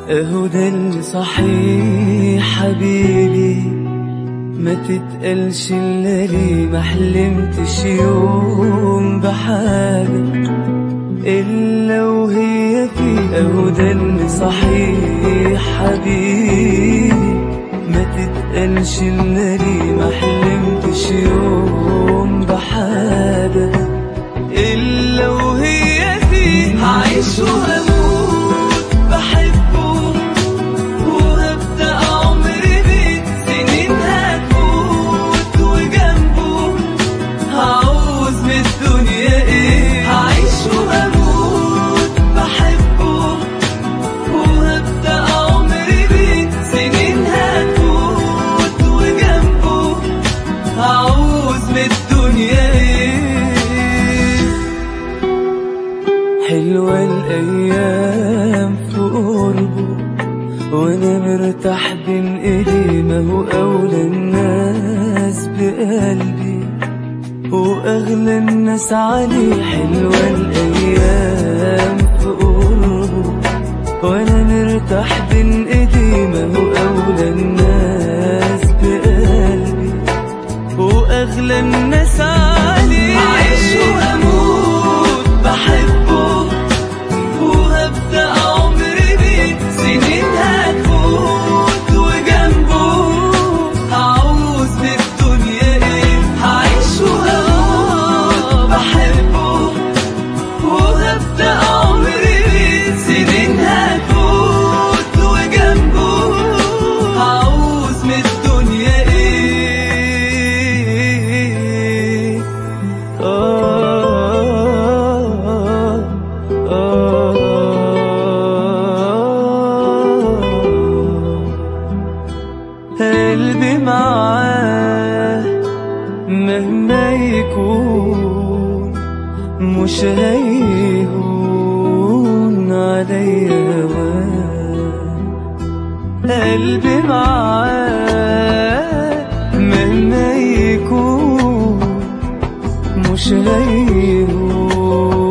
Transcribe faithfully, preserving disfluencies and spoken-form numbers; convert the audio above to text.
اهو ده اللي صحيح حبيبي، ما تتقلش الا ليه، ما حلمتش يوم بحاجة الا وهي فيه. اهو ده اللي صحيح حبيبي، ما تتقلش الا ليه، ما حلمتش يوم بحاجة الا وهي فيه. هعيش وهموت بحبه وهبدأ عمري بيه، سنين هتفوت وجنبه هعوز من الدنيا ايه. هعيش وهموت بحبه وهبدأ عمري بيه، سنين هتفوت وجنبه هعوز من الدنيا ايه. حلوة الأيام في قربه وأنا مرتاح بين إيديه، ما هو أولى الناس بقلبي وأغلى الناس عليه. حلوة الأيام في قربه وأنا مرتاح بين إيديه، ما هو أولى الناس بقلبي وأغلى الناس عليه. هعيش وأموت بحبه وهبدأ عمري بيه، سنين هتفوت وجنبه هعوز من الدنيا ايه. هعيش وهو بحبه وهبدأ عمري بيه، سنين هتفوت وجنبه هعوز من الدنيا ايه. آه قلبي معاه مهما يكون مش هيهون عليا هواه. قلبي معاه مهما يكون مش هيهون